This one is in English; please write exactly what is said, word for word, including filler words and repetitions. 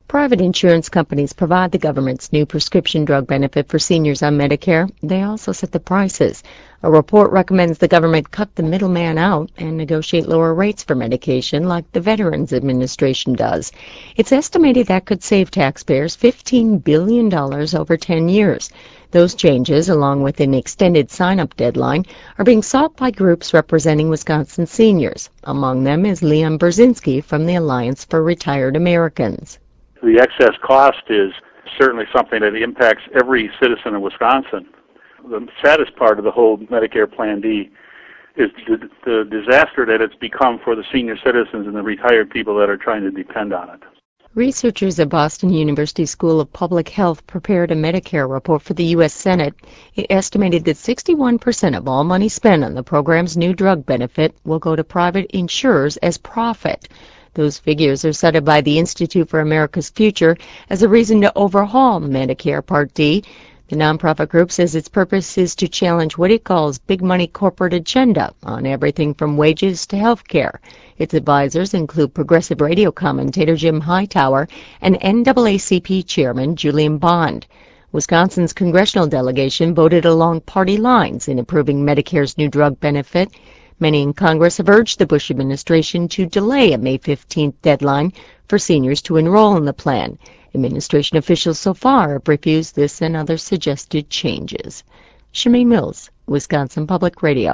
Private insurance companies provide the government's new prescription drug benefit for seniors on Medicare. They also set the prices. A report recommends the government cut the middleman out and negotiate lower rates for medication like the Veterans Administration does. It's estimated that could save taxpayers fifteen billion dollars over ten years. Those changes, along with an extended sign-up deadline, are being sought by groups representing Wisconsin seniors. Among them is Leon Brzezinski from the Alliance for Retired Americans. The excess cost is certainly something that impacts every citizen of Wisconsin. The saddest part of the whole Medicare Plan D is the, the disaster that it's become for the senior citizens and the retired people that are trying to depend on it. Researchers at Boston University School of Public Health prepared a Medicare report for the U S Senate. It estimated that sixty-one percent of all money spent on the program's new drug benefit will go to private insurers as profit. Those figures are cited by the Institute for America's Future as a reason to overhaul Medicare Part D. The nonprofit group says its purpose is to challenge what it calls big money corporate agenda on everything from wages to health care. Its advisors include progressive radio commentator Jim Hightower and N double A C P chairman Julian Bond. Wisconsin's congressional delegation voted along party lines in approving Medicare's new drug benefit. Many in Congress have urged the Bush administration to delay a May fifteenth deadline for seniors to enroll in the plan. Administration officials so far have refused this and other suggested changes. Shemaine Mills, Wisconsin Public Radio.